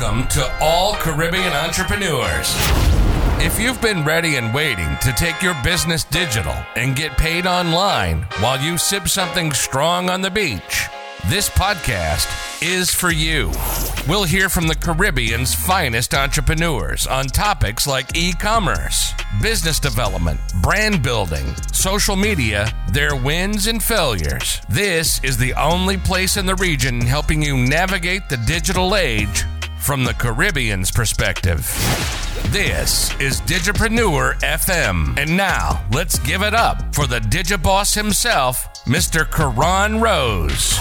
Welcome to all Caribbean entrepreneurs. If you've been ready and waiting to take your business digital and get paid online while you sip something strong on the beach, this podcast is for you. We'll hear from the Caribbean's finest entrepreneurs on topics like e-commerce, business development, brand building, social media, their wins and failures. This is the only place in the region helping you navigate the digital age from the Caribbean's perspective. This is Digipreneur FM. And now, let's give it up for the Digiboss himself, Mr. Karan Rose.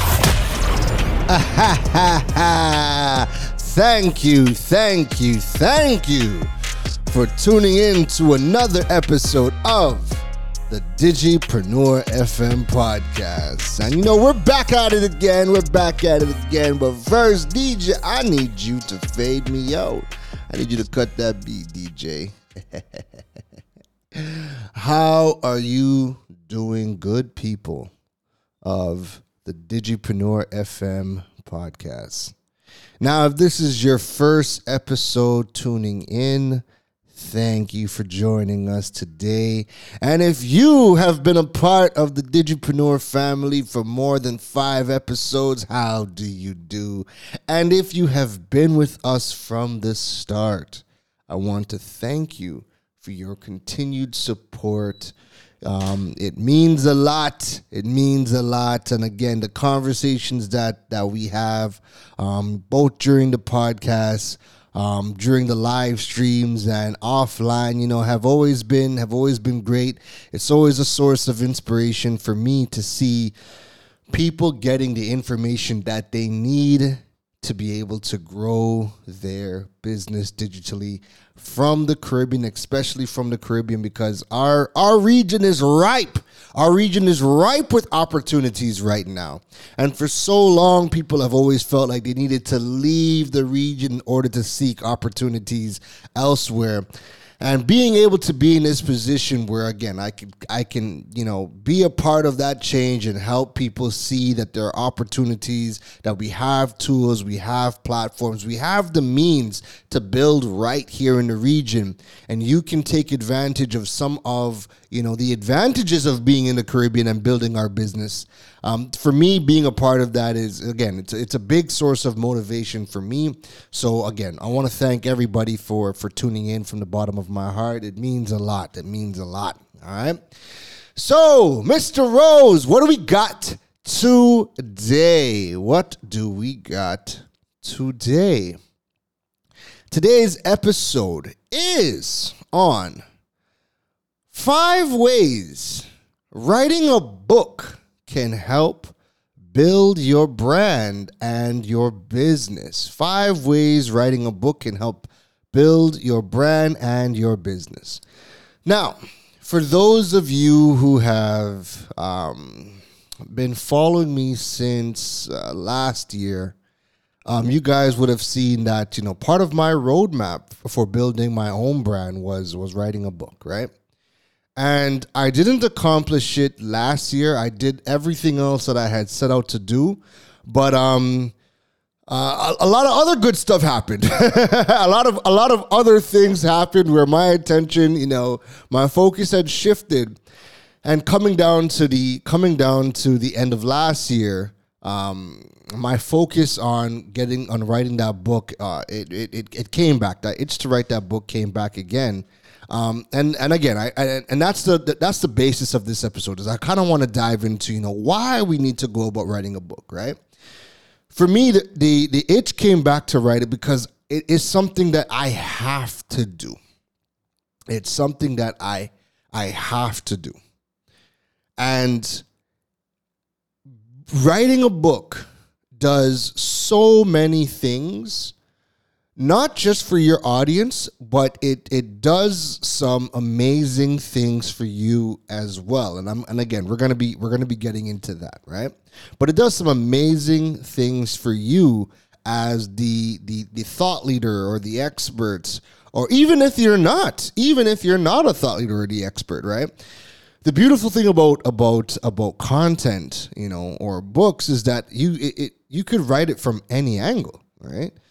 Thank you for tuning in to another episode of the Digipreneur FM podcast. And you know, we're back at it again. But first, DJ, I need you to fade me out. I need you to cut that beat, DJ. How are you doing, good people of the Digipreneur FM podcast? Now, if this is your first episode tuning in, thank you for joining us today. And if you have been a part of the Digipreneur family for more than 5 episodes, how do you do? And if you have been with us from the start, I want to thank you for your continued support. It means a lot. And again, the conversations that we have, both during the podcast, during the live streams and offline, have always been great. It's always a source of inspiration for me to see people getting the information that they need to be able to grow their business digitally from the Caribbean, especially from the Caribbean, because our region is ripe. Our region is ripe with opportunities right now. And for so long, people have always felt like they needed to leave the region in order to seek opportunities elsewhere. And being able to be in this position where, again, I can be a part of that change and help people see that there are opportunities, that we have tools, we have platforms, we have the means to build right here in the region. And you can take advantage of some of, the advantages of being in the Caribbean and building our business. For me, being a part of that is, again, it's a big source of motivation for me. So again, I want to thank everybody for tuning in from the bottom of my heart. It means a lot. All right. So, Mr. Rose, what do we got today? Today's episode is on 5 ways writing a book can help build your brand and your business. 5 ways writing a book can help build your brand and your business. Now, for those of you who have been following me since last year, you guys would have seen that, part of my roadmap for building my own brand was writing a book, right? And I didn't accomplish it last year. I did everything else that I had set out to do. But a lot of other good stuff happened. a lot of other things happened where my attention, my focus had shifted. And coming down to the end of last year, my focus on writing that book, it came back. That itch to write that book came back again. And again, that's the basis of this episode, is I kind of want to dive into, why we need to go about writing a book, right? For me, the itch came back to write it because it is something that I have to do. It's something that I have to do. And writing a book does so many things, not just for your audience, but it does some amazing things for you as well. And again, we're gonna be getting into that, right? But it does some amazing things for you as the thought leader or the experts, or even if you're not a thought leader or the expert, right? The beautiful thing about content, or books, is that you could write it from any angle, right?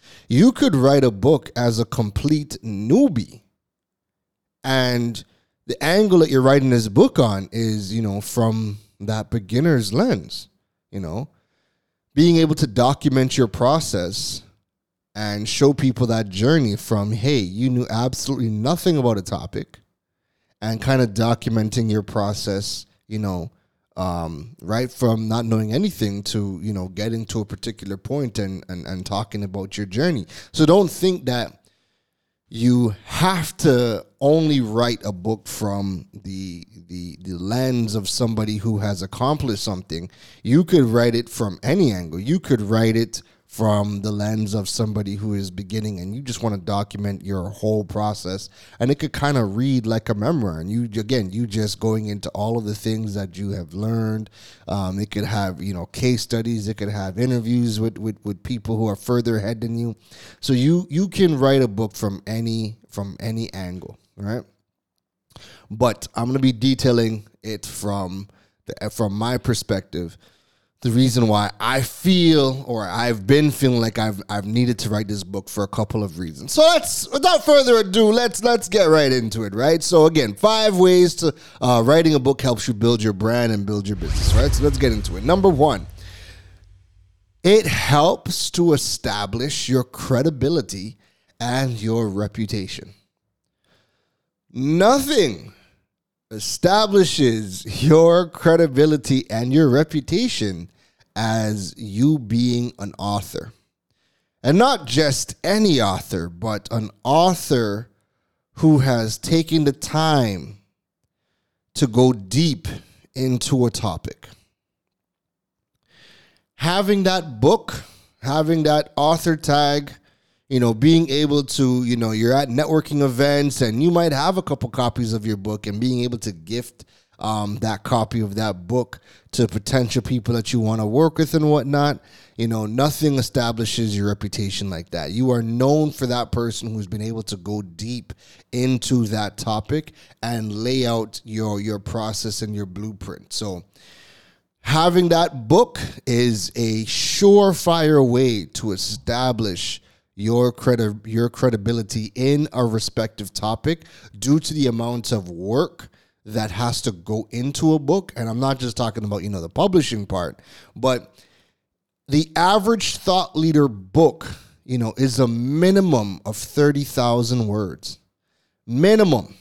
You could write a book as a complete newbie. And the angle that you're writing this book on is, from that beginner's lens, being able to document your process and show people that journey from, hey, you knew absolutely nothing about a topic, and kind of documenting your process, right from not knowing anything to, getting to a particular point and talking about your journey. So don't think that you have to only write a book from the lens of somebody who has accomplished something. You could write it from any angle. You could write it from the lens of somebody who is beginning and you just want to document your whole process, and it could kind of read like a memoir, and you just going into all of the things that you have learned. It could have case studies, it could have interviews with people who are further ahead than you. So you can write a book from any angle, right? But I'm going to be detailing it from my perspective. The reason why I feel, or I've been feeling like I've needed to write this book for a couple of reasons. So without further ado, let's get right into it, right? So again, 5 ways to writing a book helps you build your brand and build your business, right? So let's get into it. Number 1, it helps to establish your credibility and your reputation. Nothing establishes your credibility and your reputation as you being an author. And not just any author, but an author who has taken the time to go deep into a topic. Having that book, having that author tag, being able to, you're at networking events and you might have a couple copies of your book, and being able to gift that copy of that book to potential people that you want to work with and whatnot. Nothing establishes your reputation like that. You are known for that person who's been able to go deep into that topic and lay out your process and your blueprint. So having that book is a surefire way to establish your credibility in a respective topic due to the amount of work that has to go into a book. And I'm not just talking about, the publishing part, but the average thought leader book, is a minimum of 30,000 words. Minimum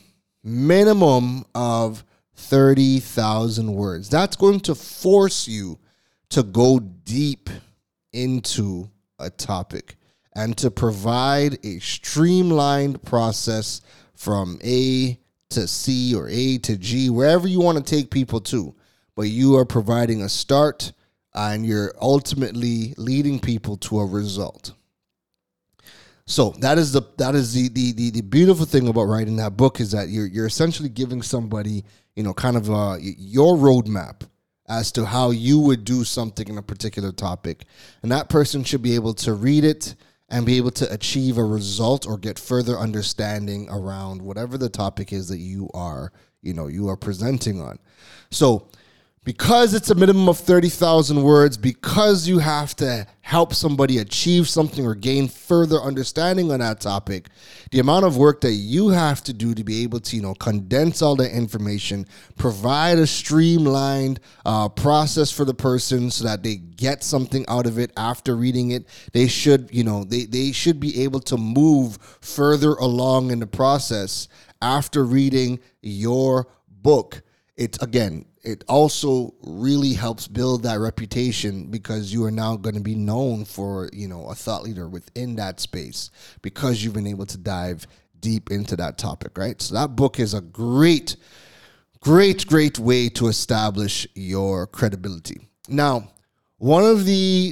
of 30,000 words. That's going to force you to go deep into a topic and to provide a streamlined process from A to C or A to G, wherever you want to take people to. But you are providing a start and you're ultimately leading people to a result. So that is the beautiful thing about writing that book, is that you're essentially giving somebody, kind of your roadmap as to how you would do something in a particular topic. And that person should be able to read it and be able to achieve a result or get further understanding around whatever the topic is that you are presenting on. So because it's a minimum of 30,000 words, because you have to help somebody achieve something or gain further understanding on that topic, the amount of work that you have to do to be able to, condense all that information, provide a streamlined process for the person so that they get something out of it after reading it. They should, they should be able to move further along in the process after reading your book. It also really helps build that reputation, because you are now going to be known for, a thought leader within that space, because you've been able to dive deep into that topic, right? So that book is a great way to establish your credibility. Now, one of the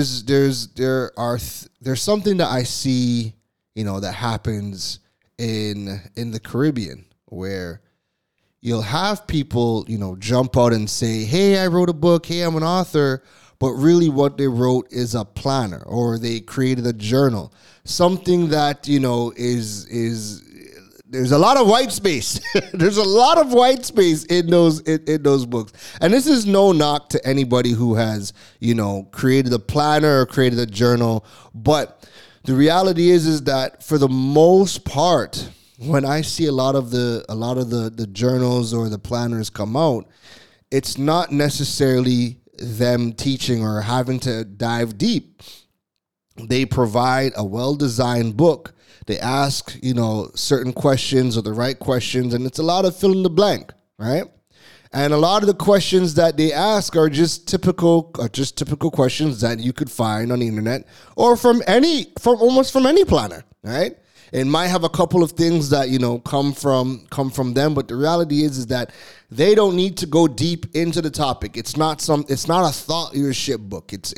there's something that I see, that happens in the Caribbean, where you'll have people, jump out and say, hey, I wrote a book. Hey, I'm an author. But really what they wrote is a planner, or they created a journal, something that, is there's a lot of white space. There's a lot of white space in those books. And this is no knock to anybody who has, created a planner or created a journal. But the reality is that for the most part, when I see a lot of the journals or the planners come out, it's not necessarily them teaching or having to dive deep. They provide a well-designed book. They ask, certain questions or the right questions, and it's a lot of fill in the blank, right? And a lot of the questions that they ask are just typical questions that you could find on the internet or from almost any planner, right? It might have a couple of things that come from them, but the reality is that they don't need to go deep into the topic. It's not a thought leadership book. It's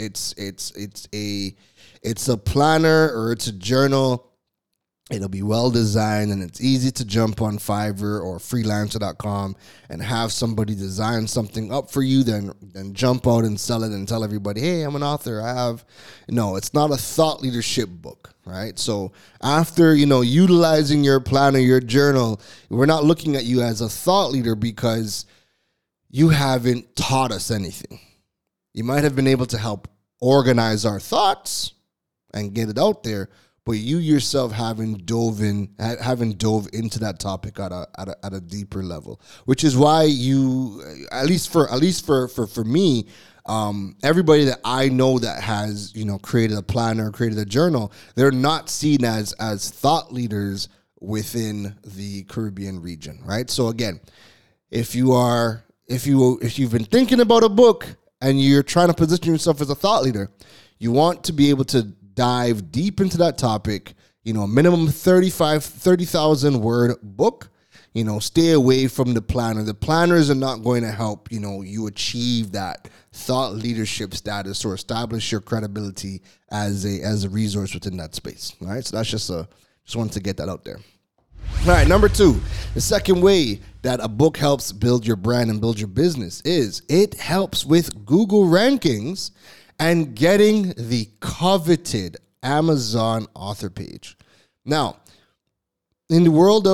a planner or it's a journal. It'll be well designed and it's easy to jump on Fiverr or freelancer.com and have somebody design something up for you, then jump out and sell it and tell everybody, hey, I'm an author. No, it's not a thought leadership book, right? So after, utilizing your planner, your journal, we're not looking at you as a thought leader because you haven't taught us anything. You might have been able to help organize our thoughts and get it out there, but you yourself haven't dove into that topic at a deeper level, which is why you, at least for me, everybody that I know that has created a planner, created a journal, they're not seen as thought leaders within the Caribbean region, right? So again, if you've been thinking about a book and you're trying to position yourself as a thought leader, you want to be able to dive deep into that topic, minimum 30,000 word book, stay away from the planner. The planners are not going to help, you achieve that thought leadership status or establish your credibility as a resource within that space. All right. So that's just wanted to get that out there. All right. Number 2, the second way that a book helps build your brand and build your business is it helps with Google rankings and getting the coveted Amazon author page. Now, in the world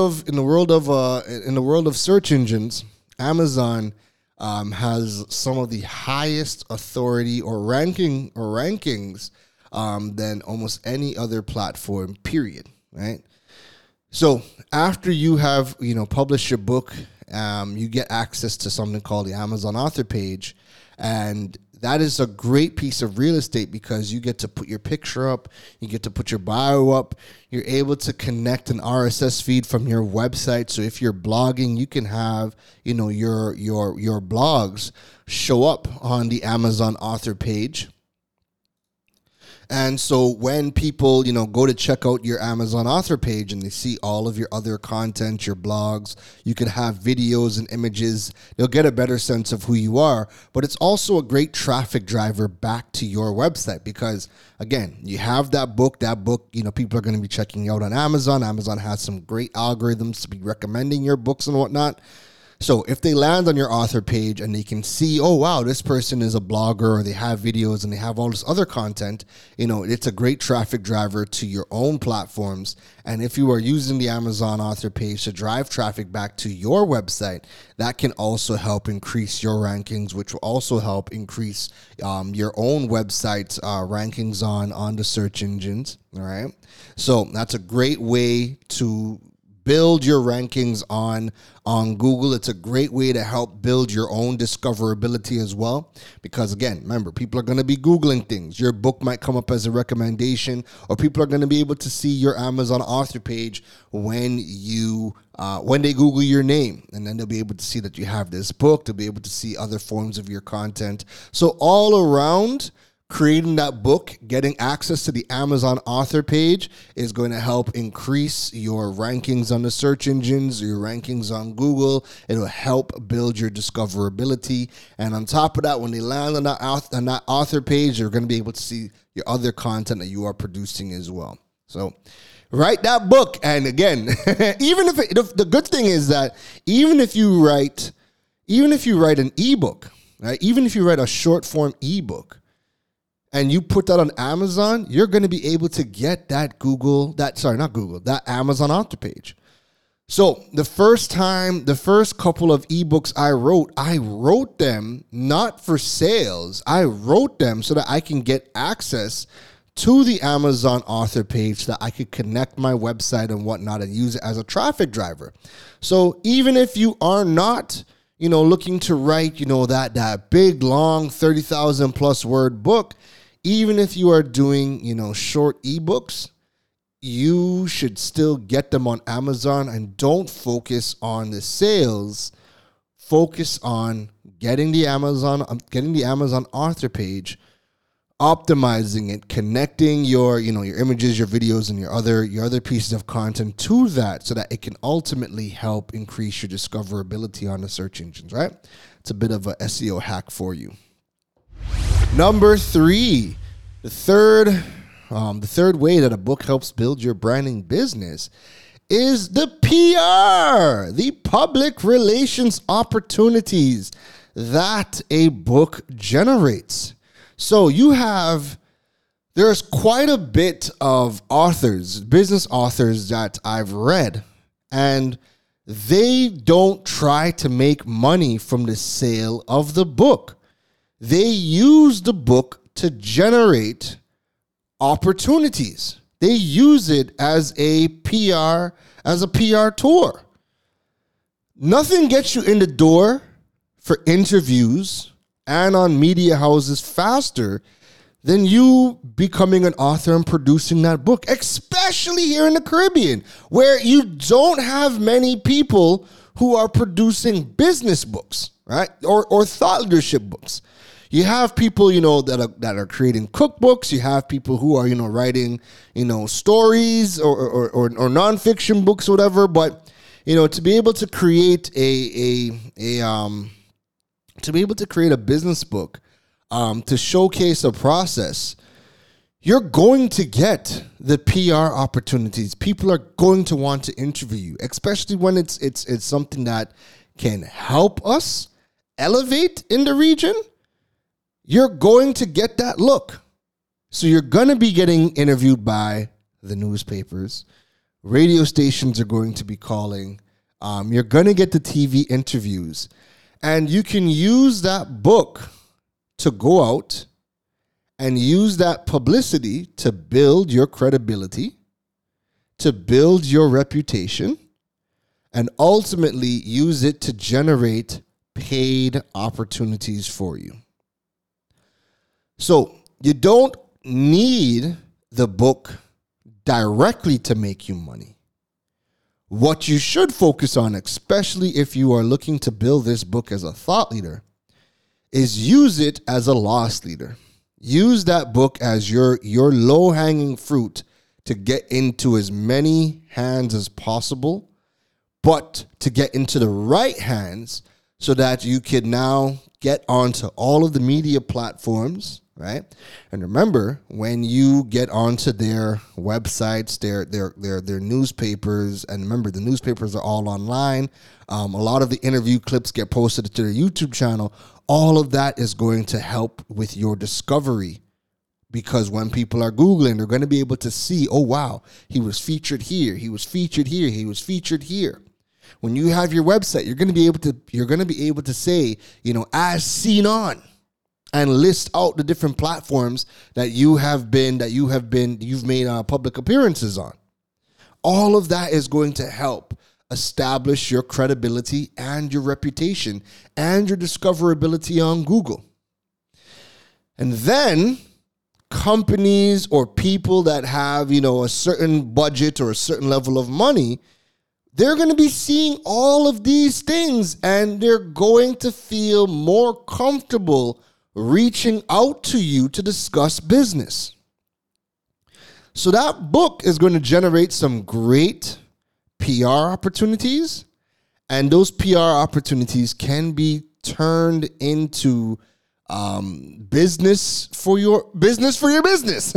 of search engines, Amazon has some of the highest authority or rankings than almost any other platform. Period. Right. So after you have published your book, you get access to something called the Amazon author page, and that is a great piece of real estate because you get to put your picture up, you get to put your bio up, you're able to connect an RSS feed from your website. So if you're blogging, you can have, your blogs show up on the Amazon author page. And so when people, go to check out your Amazon author page and they see all of your other content, your blogs, you can have videos and images. They'll get a better sense of who you are. But it's also a great traffic driver back to your website because, again, you have that book, people are going to be checking out on Amazon. Amazon has some great algorithms to be recommending your books and whatnot. So if they land on your author page and they can see, oh, wow, this person is a blogger or they have videos and they have all this other content, it's a great traffic driver to your own platforms. And if you are using the Amazon author page to drive traffic back to your website, that can also help increase your rankings, which will also help increase your own website's rankings on the search engines. All right. So that's a great way to build your rankings on Google. It's a great way to help build your own discoverability as well. Because again, remember, people are going to be Googling things. Your book might come up as a recommendation, or people are going to be able to see your Amazon author page when they Google your name. And then they'll be able to see that you have this book. They'll be able to see other forms of your content. So all around, creating that book, getting access to the Amazon author page is going to help increase your rankings on the search engines, your rankings on Google. It'll help build your discoverability. And on top of that, when they land on that author page, they're going to be able to see your other content that you are producing as well. So write that book. And again, the good thing is that even if you write an ebook, right? Even if you write a short form ebook, and you put that on Amazon, you're going to be able to get that Amazon author page. So the first couple of ebooks I wrote them not for sales. I wrote them so that I can get access to the Amazon author page so that I could connect my website and whatnot and use it as a traffic driver. So even if you are not, looking to write, that big, long 30,000 plus word book, even if you are doing, short ebooks, you should still get them on Amazon and don't focus on the sales. Focus on getting the Amazon author page, optimizing it, connecting your images, your videos, and your other pieces of content to that so that it can ultimately help increase your discoverability on the search engines, right? It's a bit of a SEO hack for you. Number 3, the third way that a book helps build your branding business is the PR, the public relations opportunities that a book generates. So there's quite a bit of authors, business authors that I've read, and they don't try to make money from the sale of the book. They use the book to generate opportunities. They use it as a PR tour. Nothing gets you in the door for interviews and on media houses faster than you becoming an author and producing that book, especially here in the Caribbean, where you don't have many people who are producing business books, right? Or thought leadership books. You have people, that are creating cookbooks. You have people who are, writing, stories or nonfiction books, or whatever. But, to be able to create a business book, to showcase a process, you're going to get the PR opportunities. People are going to want to interview you, especially when it's something that can help us elevate in the region. You're going to get that look. So you're going to be getting interviewed by the newspapers. Radio stations are going to be calling. You're going to get the TV interviews. And you can use that book to go out and use that publicity to build your credibility, to build your reputation, and ultimately use it to generate paid opportunities for you. So you don't need the book directly to make you money. What you should focus on, especially if you are looking to build this book as a thought leader, is use it as a loss leader. Use that book as your low-hanging fruit to get into as many hands as possible, but to get into the right hands so that you can now get onto all of the media platforms, right? And remember, when you get onto their websites, their newspapers, and remember, the newspapers are all online. A lot of the interview clips get posted to their YouTube channel. All of that is going to help with your discovery, because when people are Googling, they're going to be able to see, oh, wow, he was featured here, he was featured here, he was featured here. When you have your website, you're going to be able to say, as seen on, and list out the different platforms that you've made public appearances on. All of that is going to help establish your credibility and your reputation and your discoverability on Google. And then companies or people that have, a certain budget or a certain level of money, they're going to be seeing all of these things, and they're going to feel more comfortable reaching out to you to discuss business. So that book is going to generate some great PR opportunities, and those PR opportunities can be turned into business for your business.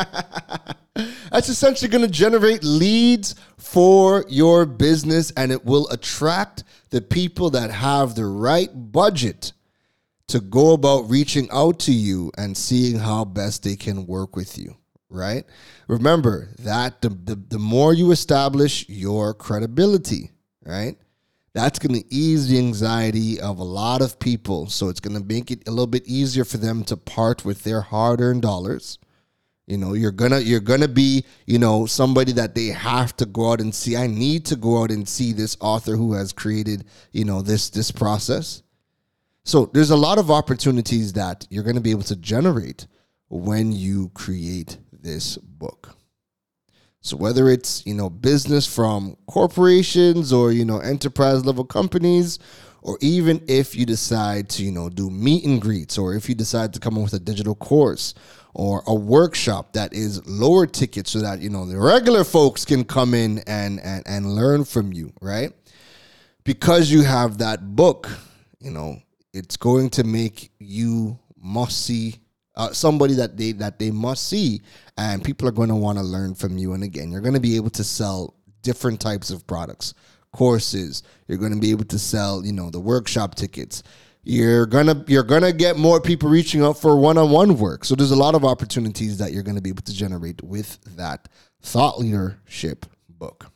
That's essentially going to generate leads for your business, and it will attract the people that have the right budget to go about reaching out to you and seeing how best they can work with you, right? Remember that the more you establish your credibility, right, that's going to ease the anxiety of a lot of people. So it's going to make it a little bit easier for them to part with their hard-earned dollars, You're gonna be, somebody that they have to go out and see. I need to go out and see this author who has created, this process. So there's a lot of opportunities that you're going to be able to generate when you create this book. So whether it's, business from corporations or, enterprise level companies, or even if you decide to, do meet and greets, or if you decide to come up with a digital course or a workshop that is lower ticket so that, the regular folks can come in and learn from you, right? Because you have that book, it's going to make you must see, somebody that they must see, and people are going to want to learn from you. And again, you're going to be able to sell different types of products, courses. You're going to be able to sell, the workshop tickets. You're gonna get more people reaching out for one-on-one work. So there's a lot of opportunities that you're going to be able to generate with that thought leadership book.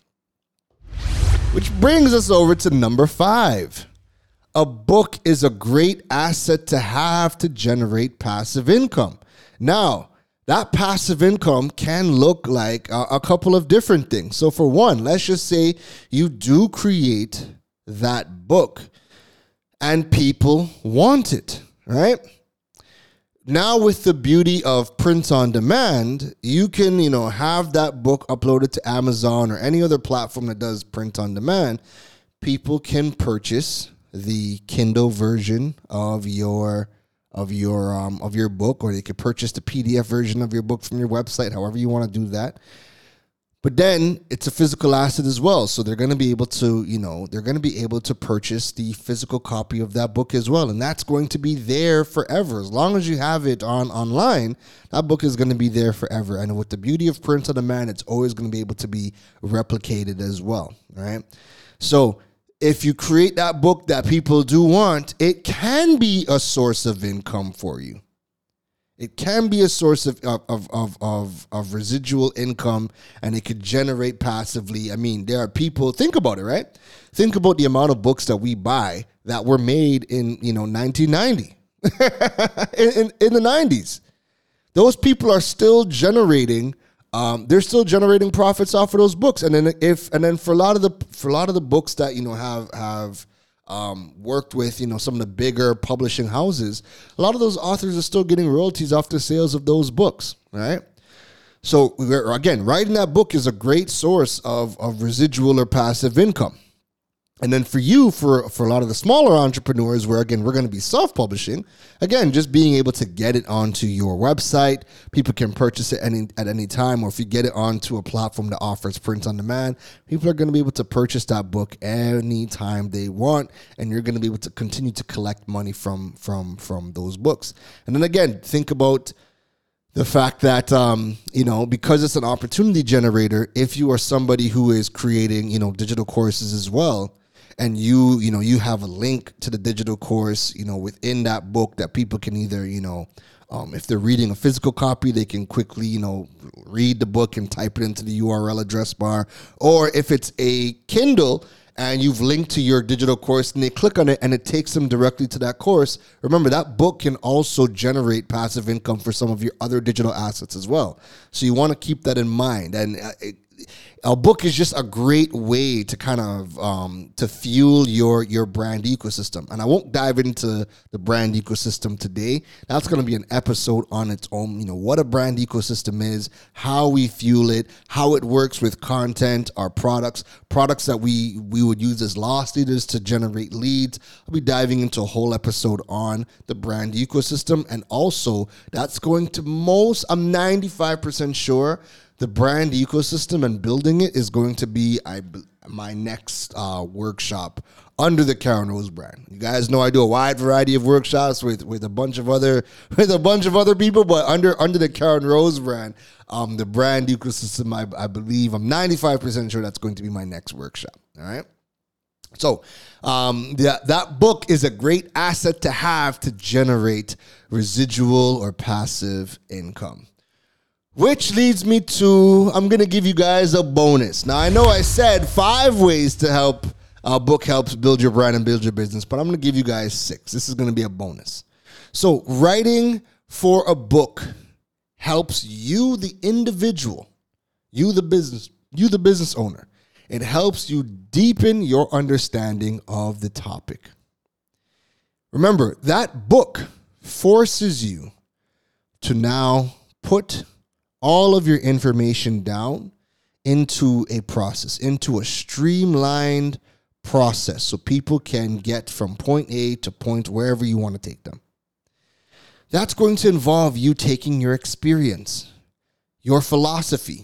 Which brings us over to number 5. A book is a great asset to have to generate passive income. Now, that passive income can look like a couple of different things. So for one, let's just say you do create that book and people want it, right? Now with the beauty of print on demand, you can, have that book uploaded to Amazon or any other platform that does print on demand. People can purchase the Kindle version of your book, or they could purchase the PDF version of your book from your website, however you want to do that. But then it's a physical asset as well. So they're going to be able to, purchase the physical copy of that book as well. And that's going to be there forever. As long as you have it online, that book is going to be there forever. And with the beauty of print on demand, it's always going to be able to be replicated as well, right? So if you create that book that people do want, it can be a source of income for you. It can be a source of residual income, and it could generate passively. I mean, there are people, think about it, right? Think about the amount of books that we buy that were made in, 1990, in the 90s. Those people are still generating, they're still generating profits off of those books. And then for a lot of the books that, have worked with, some of the bigger publishing houses, a lot of those authors are still getting royalties off the sales of those books, right? So again, writing that book is a great source of residual or passive income. And then for you, for a lot of the smaller entrepreneurs, where again, we're going to be self-publishing, again, just being able to get it onto your website, people can purchase it at any time, or if you get it onto a platform that offers print on demand, people are going to be able to purchase that book anytime they want, and you're going to be able to continue to collect money from those books. And then again, think about the fact that, because it's an opportunity generator, if you are somebody who is creating, digital courses as well, and you have a link to the digital course, within that book that people can either, if they're reading a physical copy, they can quickly, read the book and type it into the URL address bar. Or if it's a Kindle and you've linked to your digital course and they click on it and it takes them directly to that course, remember that book can also generate passive income for some of your other digital assets as well. So you want to keep that in mind. And a book is just a great way to kind of to fuel your brand ecosystem. And I won't dive into the brand ecosystem today. That's going to be an episode on its own. What a brand ecosystem is, how we fuel it, how it works with content, our products that we would use as loss leaders to generate leads. I'll be diving into a whole episode on the brand ecosystem. And also that's going to I'm 95% sure the brand ecosystem and building it is going to be my next workshop under the Karen Rose brand. You guys know I do a wide variety of workshops with a bunch of other people, but under the Karen Rose brand, the brand ecosystem, I believe, I'm 95% sure that's going to be my next workshop. All right. So that book is a great asset to have to generate residual or passive income. Which leads me to, I'm going to give you guys a bonus. Now, I know I said 5 ways to help a book helps build your brand and build your business, but I'm going to give you guys 6. This is going to be a bonus. So writing for a book helps you, the individual, you the business owner. It helps you deepen your understanding of the topic. Remember, that book forces you to now put all of your information down into a process, into a streamlined process, so people can get from point A to point wherever you want to take them. That's going to involve you taking your experience, your philosophy.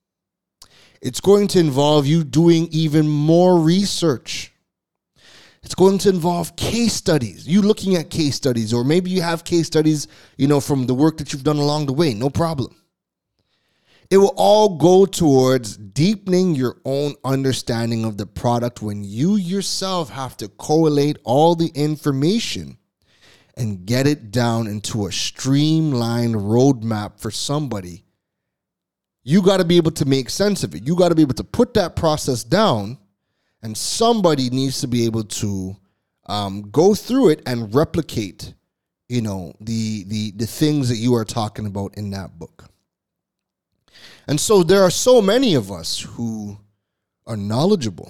It's going to involve you doing even more research. It's going to involve case studies, you looking at case studies, or maybe you have case studies, from the work that you've done along the way, no problem. It will all go towards deepening your own understanding of the product when you yourself have to collate all the information and get it down into a streamlined roadmap for somebody. You got to be able to make sense of it. You got to be able to put that process down, and somebody needs to be able to go through it and replicate, the things that you are talking about in that book. And so there are so many of us who are knowledgeable.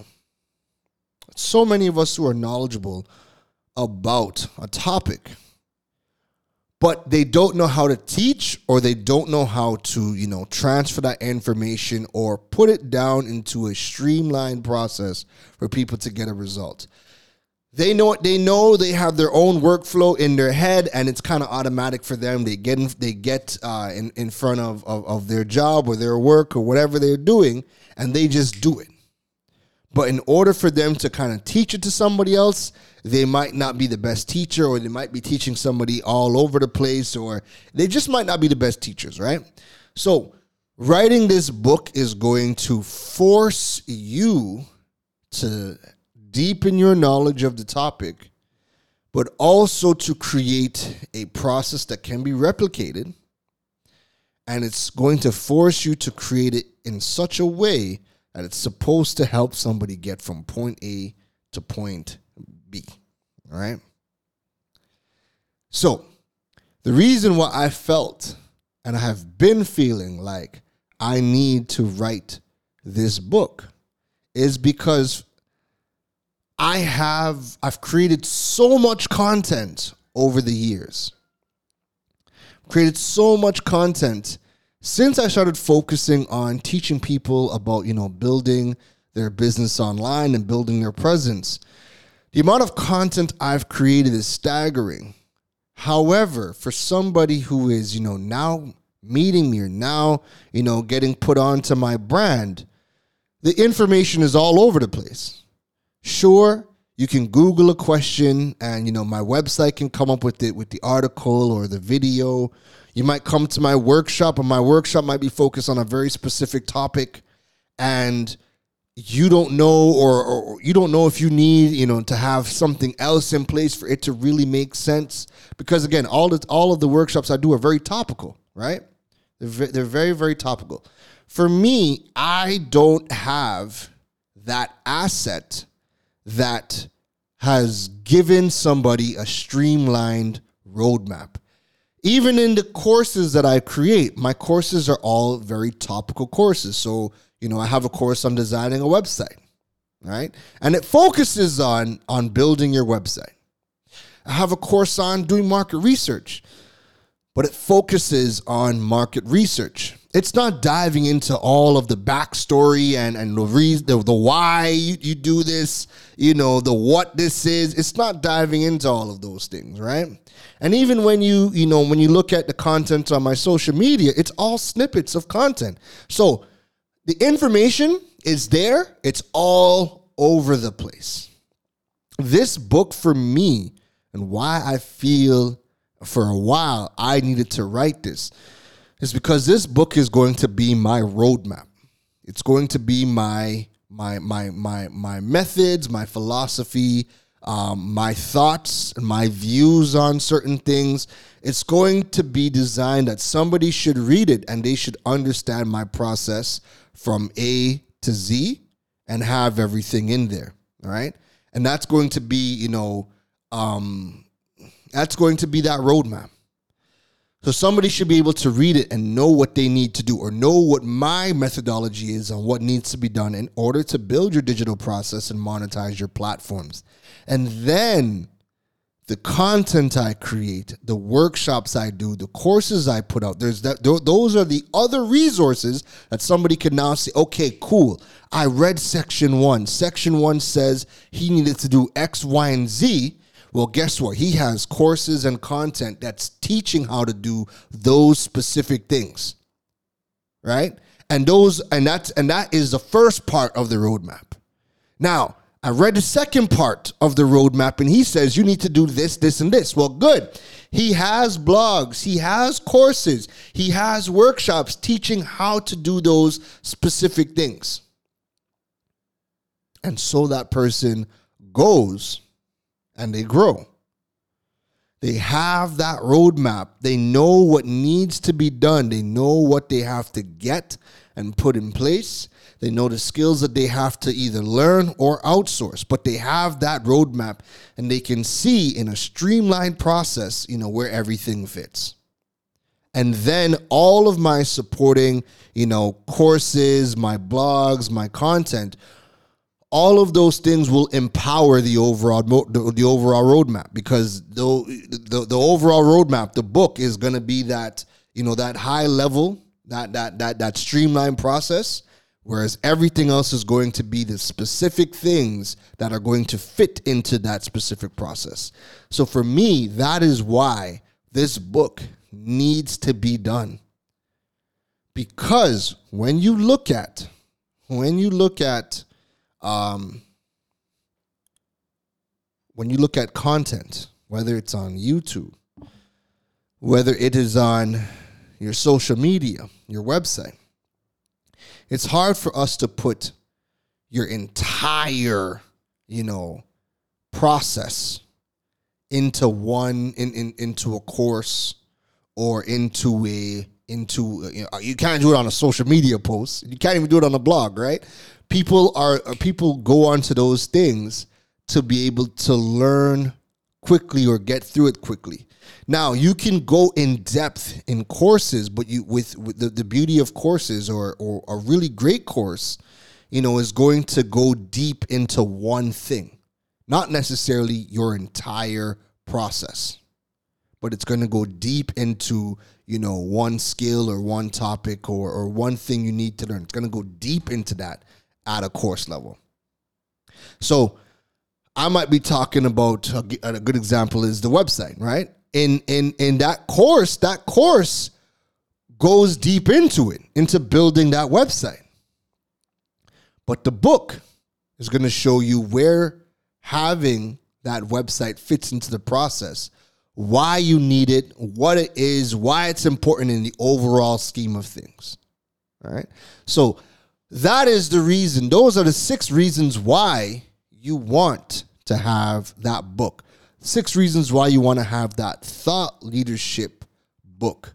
So many of us who are knowledgeable about a topic, but they don't know how to teach, or they don't know how to, transfer that information or put it down into a streamlined process for people to get a result. They know what they know. They have their own workflow in their head, and it's kind of automatic for them. They get in front of their job or their work or whatever they're doing, and they just do it. But in order for them to kind of teach it to somebody else, they might not be the best teacher, or they might be teaching somebody all over the place, or they just might not be the best teachers, right? So writing this book is going to force you to deepen your knowledge of the topic, but also to create a process that can be replicated. And it's going to force you to create it in such a way that it's supposed to help somebody get from point A to point B. All right? So, the reason why I felt, and I have been feeling like I need to write this book, is because I've created so much content over the years. Created so much content since I started focusing on teaching people about, building their business online and building their presence. The amount of content I've created is staggering. However, for somebody who is, now meeting me, or now, getting put onto my brand, the information is all over the place. Sure, you can Google a question and, my website can come up with it, with the article or the video. You might come to my workshop, and my workshop might be focused on a very specific topic, and you don't know, or you don't know if you need, to have something else in place for it to really make sense. Because again, all of the workshops I do are very topical, right? They're very, very topical. For me, I don't have that asset that has given somebody a streamlined roadmap. Even in the courses that I create, my courses are all very topical courses. So, I have a course on designing a website, right? And it focuses on building your website. I have a course on doing market research, but it focuses on market research. It's not diving into all of the backstory and the why you do this, the what this is. It's not diving into all of those things, right? And even when you look at the content on my social media, it's all snippets of content. So the information is there. It's all over the place. This book, for me, and why I feel for a while I needed to write this, is because this book is going to be my roadmap. It's going to be my methods, my philosophy, my thoughts, and my views on certain things. It's going to be designed that somebody should read it and they should understand my process from A to Z and have everything in there, all right? And that's going to be, that's going to be that roadmap. So somebody should be able to read it and know what they need to do, or know what my methodology is on what needs to be done in order to build your digital process and monetize your platforms. And then the content I create, the workshops I do, the courses I put out, those are the other resources that somebody can now say, okay, cool. I read section 1. Section 1 says he needed to do X, Y, and Z. Well, guess what? He has courses and content that's teaching how to do those specific things, right? And that is the first part of the roadmap. Now, I read the second part of the roadmap, and he says you need to do this, this, and this. Well, good. He has blogs, he has courses, he has workshops teaching how to do those specific things. And so that person goes and they grow. They have that roadmap. They know what needs to be done. They know what they have to get and put in place. They know the skills that they have to either learn or outsource, but they have that roadmap and they can see in a streamlined process, where everything fits. And then all of my supporting, courses, my blogs, my content, all of those things will empower the overall roadmap, because the overall roadmap, the book, is going to be that, that high level, that streamlined process, whereas everything else is going to be the specific things that are going to fit into that specific process. So for me, that is why this book needs to be done. Because when you look at content, whether it's on YouTube, whether it is on your social media, your website, it's hard for us to put your entire, process into into a course or into you can't do it on a social media post. You can't even do it on a blog, right? People go onto those things to be able to learn quickly or get through it quickly. Now, you can go in depth in courses, but with the beauty of courses, or a really great course, is going to go deep into one thing, not necessarily your entire process, but it's going to go deep into, one skill or one topic or one thing you need to learn. It's going to go deep into that at a course level. So I might be talking about, a good example is the website, right? In that course goes deep into building that website. But the book is going to show you where having that website fits into the process, why you need it, what it is, why it's important in the overall scheme of things. All right. So that is the reason. Those are the 6 reasons why you want to have that book. 6 reasons why you want to have that thought leadership book.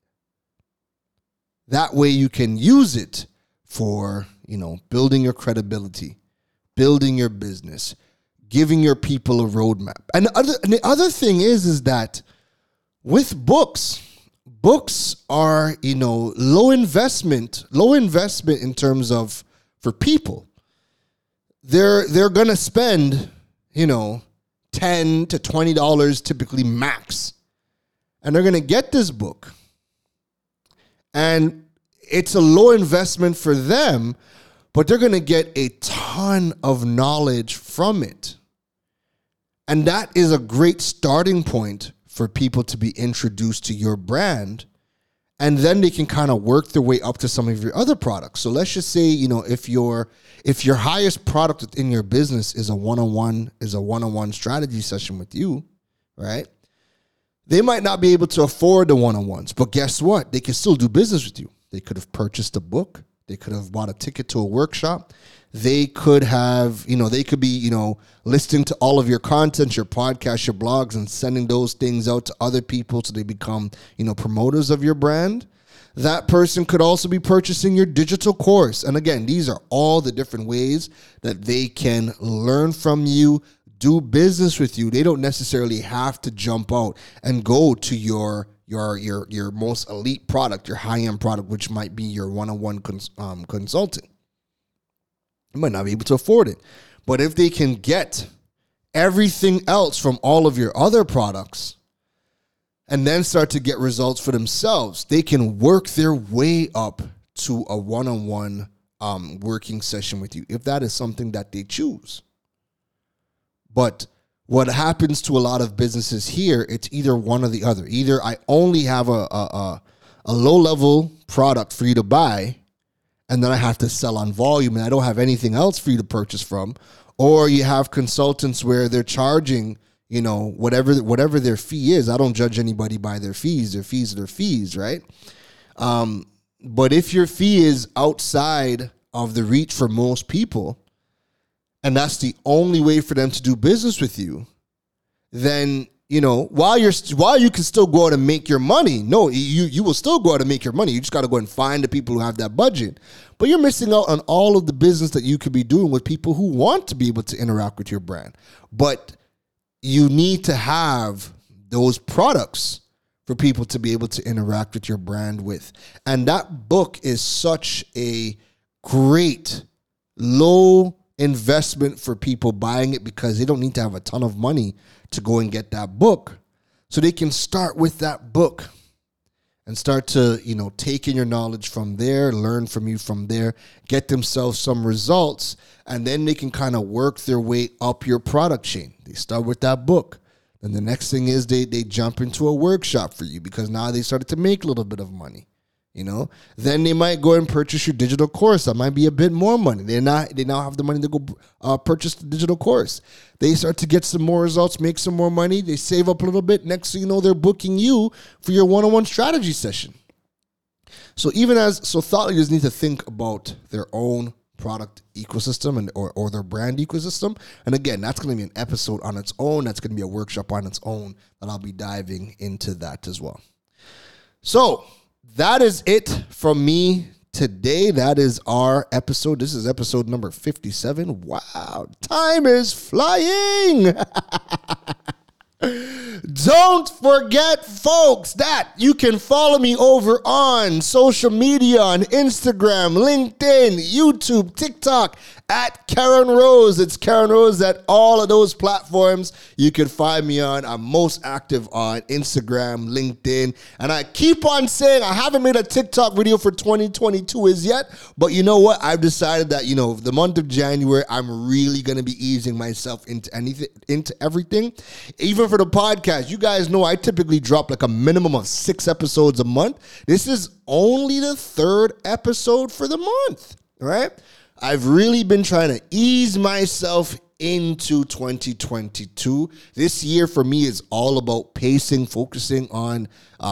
That way you can use it for, building your credibility, building your business, giving your people a roadmap. And the other thing is that with books are, low investment in terms of, for people. They're going to spend, $10 to $20 typically max. And they're going to get this book. And it's a low investment for them, but they're going to get a ton of knowledge from it. And that is a great starting point for people to be introduced to your brand. And then they can kind of work their way up to some of your other products. So let's just say, if your highest product in your business is a one-on-one strategy session with you, right? They might not be able to afford the one-on-ones, but guess what? They can still do business with you. They could have purchased a book. They could have bought a ticket to a workshop. They could have, they could be, listening to all of your content, your podcasts, your blogs, and sending those things out to other people so they become, promoters of your brand. That person could also be purchasing your digital course. And again, these are all the different ways that they can learn from you, do business with you. They don't necessarily have to jump out and go to your your most elite product, your high-end product, which might be your one-on-one consulting. You might not be able to afford it. But if they can get everything else from all of your other products and then start to get results for themselves, they can work their way up to a one-on-one working session with you, if that is something that they choose. But what happens to a lot of businesses here, it's either one or the other. Either I only have a low-level product for you to buy, and then I have to sell on volume, and I don't have anything else for you to purchase from. Or you have consultants where they're charging, whatever their fee is. I don't judge anybody by their fees. Their fees are their fees, right? But if your fee is outside of the reach for most people, and that's the only way for them to do business with you, then, while you can still go out and make your money, you will still go out and make your money. You just got to go and find the people who have that budget. But you're missing out on all of the business that you could be doing with people who want to be able to interact with your brand. But you need to have those products for people to be able to interact with your brand with. And that book is such a great low investment for people buying it, because they don't need to have a ton of money to go and get that book. So they can start with that book and start to, take in your knowledge from there, learn from you from there, get themselves some results, and then they can kind of work their way up your product chain. They start with that book. Then the next thing is they jump into a workshop for you, because now they started to make a little bit of money. Then they might go and purchase your digital course. That might be a bit more money. They now have the money to go purchase the digital course. They start to get some more results, make some more money. They save up a little bit. Next thing you know, they're booking you for your one-on-one strategy session. So thought leaders need to think about their own product ecosystem or their brand ecosystem. And again, that's going to be an episode on its own. That's going to be a workshop on its own, and I'll be diving into that as well. So that is it from me today. That is our episode. This is episode number 57. Wow, time is flying. Don't forget, folks, that you can follow me over on social media, on Instagram, LinkedIn, YouTube, TikTok, at Karen Rose. It's Karen Rose at all of those platforms you can find me on. I'm most active on Instagram, LinkedIn, and I keep on saying I haven't made a TikTok video for 2022 as yet, but you know what? I've decided that, the month of January, I'm really going to be easing myself into everything. Even for the podcast, you guys know I typically drop like a minimum of 6 episodes a month. This is only the 3rd episode for the month, right? I've really been trying to ease myself into 2022. This year for me is all about pacing, focusing on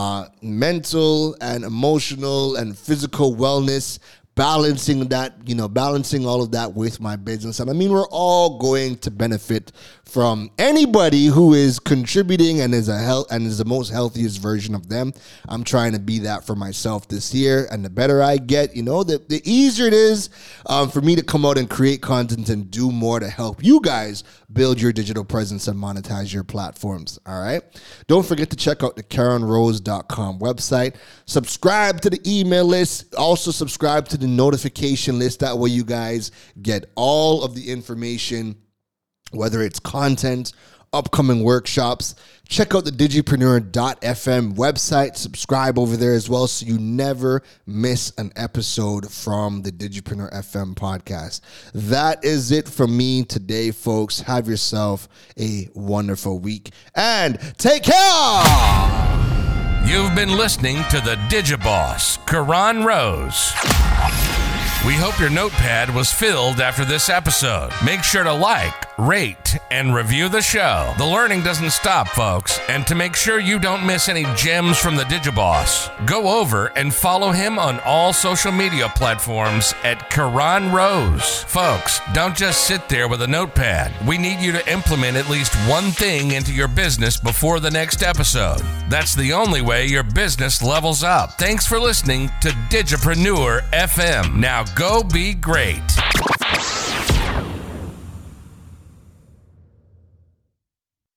mental and emotional and physical wellness, balancing all of that with my business. And I mean, we're all going to benefit from anybody who is contributing and is the most healthiest version of them. I'm trying to be that for myself this year. And the better I get, the easier it is for me to come out and create content and do more to help you guys build your digital presence and monetize your platforms. All right. Don't forget to check out the KarenRose.com website. Subscribe to the email list. Also subscribe to the notification list. That way you guys get all of the information, whether it's content, upcoming workshops. Check out the digipreneur.fm website. Subscribe over there as well so you never miss an episode from the Digipreneur FM podcast. That is it from me today, folks. Have yourself a wonderful week and take care. You've been listening to the DigiBoss, Karen Rose. We hope your notepad was filled after this episode. Make sure to like, rate, and review the show. The learning doesn't stop, folks. And to make sure you don't miss any gems from the DigiBoss, go over and follow him on all social media platforms at Karen Rose. Folks, don't just sit there with a notepad. We need you to implement at least one thing into your business before the next episode. That's the only way your business levels up. Thanks for listening to Digipreneur FM. Now go be great.